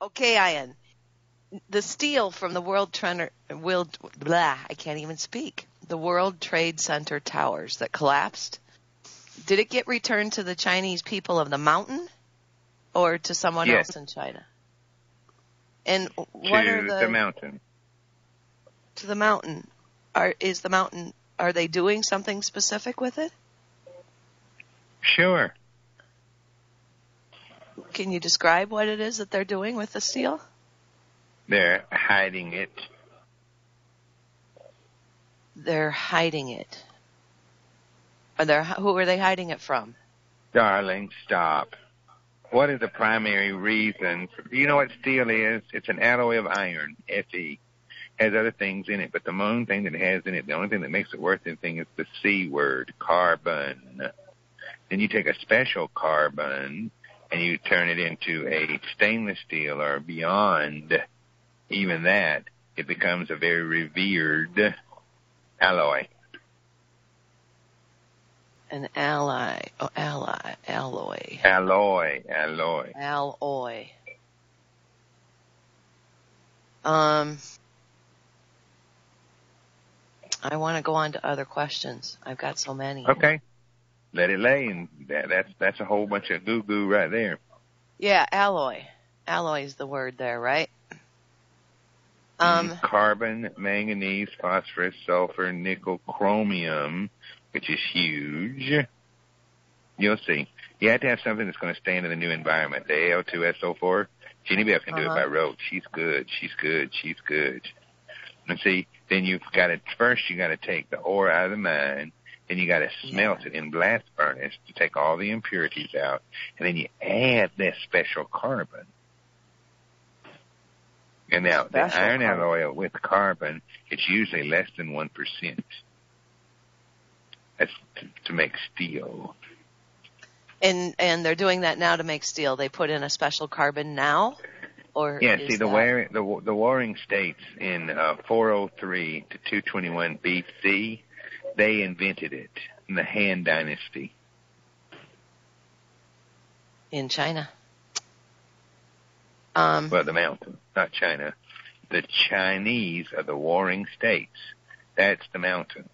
Okay, Ian. The steel from the I can't even speak. The World Trade Center towers that collapsed. Did it get returned to the Chinese people of the mountain or to someone else in China? And what are the mountain? To the mountain. Are they doing something specific with it? Sure. Can you describe what it is that they're doing with the steel? They're hiding it. They're hiding it. Who are they hiding it from? Darling, stop. What is the primary reason? Do you know what steel is? It's an alloy of iron, Fe. Has other things in it, but the main thing that it has in it, the only thing that makes it worth anything is the C word, carbon. Then you take a special carbon and you turn it into a stainless steel or beyond even that, it becomes a very revered alloy. An alloy. Alloy. I want to go on to other questions. I've got so many. Okay. Let it lay, and that's a whole bunch of goo-goo right there. Yeah, alloy. Alloy is the word there, right? Carbon, manganese, phosphorus, sulfur, nickel, chromium, which is huge. You'll see. You have to have something that's going to stand in the new environment. The Al2SO4, Jeannie Bell can do it by rote. She's good. And see, then you got to take the ore out of the mine, then you got to smelt it in blast furnace to take all the impurities out, and then you add this special carbon. And now, the iron alloy with carbon, it's usually less than 1%. That's to make steel. And they're doing that now to make steel. They put in a special carbon now? Or see, the Warring States in 403 to 221 BC, they invented it in the Han Dynasty. In China? Well, the mountain, not China. The Chinese are the Warring States. That's the mountain.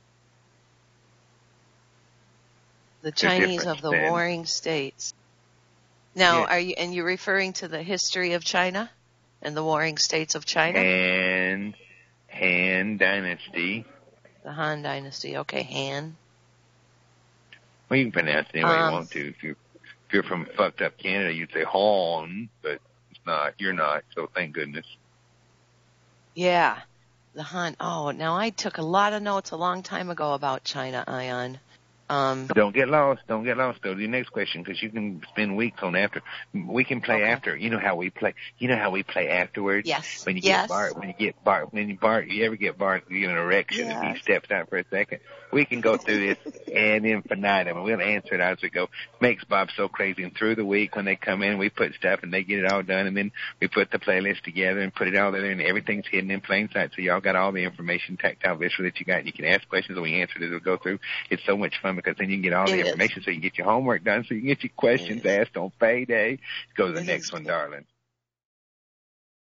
The Chinese of the Warring States. Now, are you referring to the history of China and the Warring States of China? And Han Dynasty. The Han Dynasty. Okay, Han. Well, you can pronounce it any way you want to. If you're from fucked up Canada, you'd say Han, but it's not. You're not, so thank goodness. Yeah, the Han. Oh, now I took a lot of notes a long time ago about China, Ion. Don't get lost. Go to your next question, because you can spend weeks on after. We can play after. You know how we play. You know how we play afterwards. Yes. When you get Bart. You ever get Bart? You get an erection and he steps out for a second. We can go through this ad infinitum, and we'll answer it as we go. Makes Bob so crazy. And through the week, when they come in, we put stuff and they get it all done, and then we put the playlist together and put it all there, and everything's hidden in plain sight. So y'all got all the information, tactile, visual that you got. You can ask questions, and we answer it as we go through. It's so much fun, because then you can get all the information, so you can get your homework done, so you can get your questions asked on payday. Go to the next one, darling.